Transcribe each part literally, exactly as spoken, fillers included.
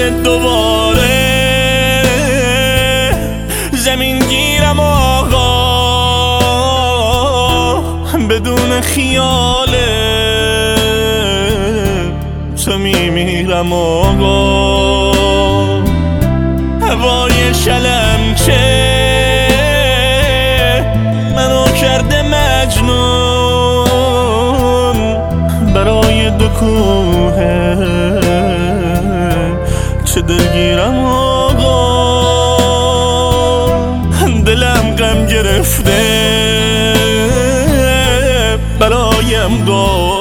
بشه دوباره زمین گیرم آقا، بدون خیاله تو میمیرم آقا. هوای شلمچه منو کرده مجنون، برای دو کوه چه دلگیرم آقا. دلم غم گرفته برایم دعا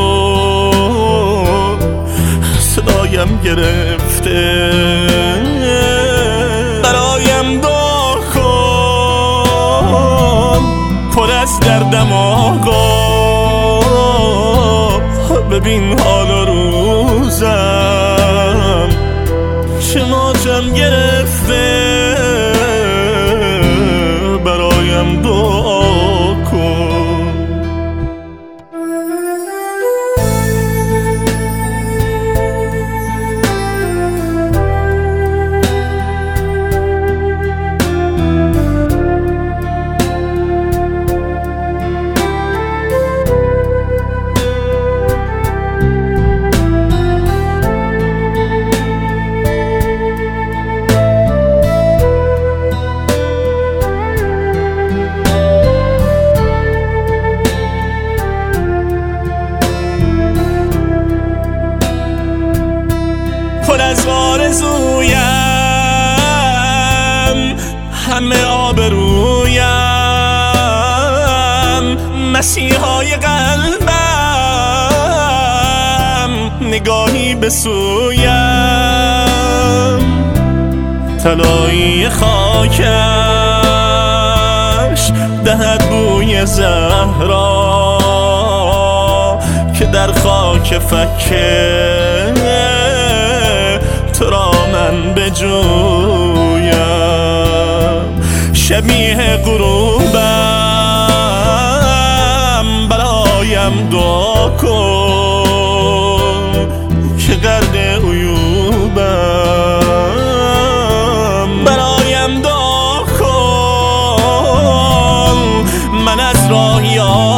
کن، صدایم گرفته برایم دعا کن. پر از دردم آقا، ببین حال و روزم چه ماتم گرفته، برایم دعا کن. پر از آرزویم همه آبرویم، مسیحای قلبم نگاهی به سویم، طلایی خاکش دهد بوی زهرا که در خاک فکه تو را من بجویم. شبیه غروبم برایم دعا کن که غرق عیوبم، برایم دعا کن. من از راهی